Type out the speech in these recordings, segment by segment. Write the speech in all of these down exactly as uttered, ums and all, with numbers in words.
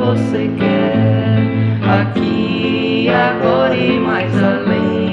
você quer, aqui, agora e mais além.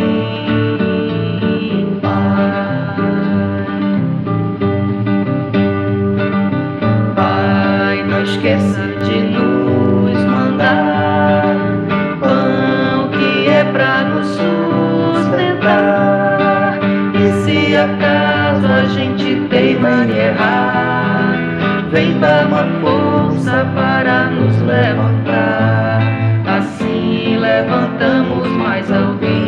Pai, Pai, não esqueça de nos mandar pão que é pra nos sustentar. E se acaso a gente teima em errar, vem dar uma força para nos levantar. Assim levantamos mais alguém.